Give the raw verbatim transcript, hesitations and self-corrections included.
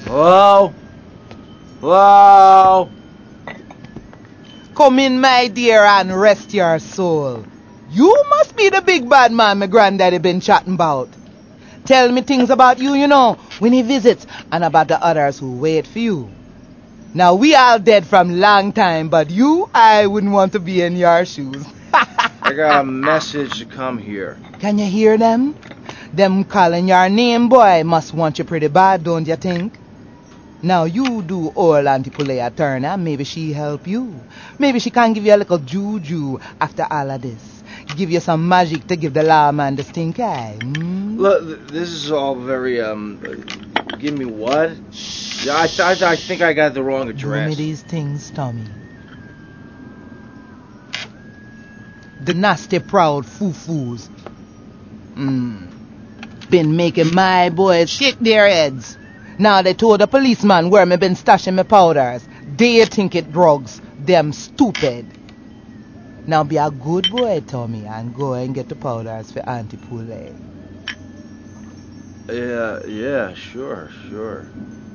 Hello? Hello? Come in, my dear, and rest your soul. You must be the big bad man my granddaddy been chatting about. Tell me things about you, you know, when he visits, and about the others who wait for you. Now, we all dead from long time, but you, I wouldn't want to be in your shoes. I got a message to come here. Can you hear them? Them calling your name, boy, must want you pretty bad, don't you think? Now you do old Auntie Pulea Turner, maybe she help you. Maybe she can give you a little juju after all of this. Give you some magic to give the lawman the stink eye. Hmm? Look, th- this is all very, um... uh, Give me what? Yeah, I, th- I think I got the wrong Do address. me these things, Tommy. The nasty proud foo-foos. Hmm. Been making my boys shake their heads. Now they told the policeman where me been stashing my powders. They think it drugs. Them stupid. Now be a good boy, Tommy, and go and get the powders for Auntie Poulet. Yeah, yeah, sure, sure.